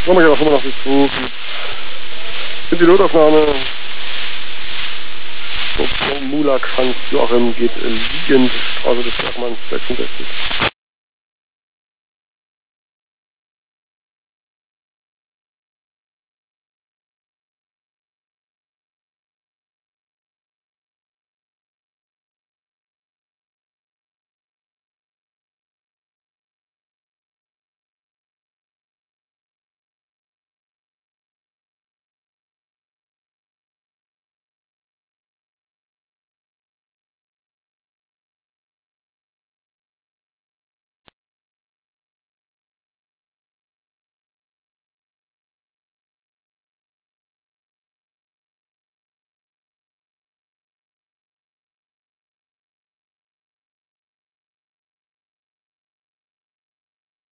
Nochmal hier auf 85.2. Die Pilotaufnahme. Mulak Hans Joachim geht liegend, Straße des Bergmanns 66.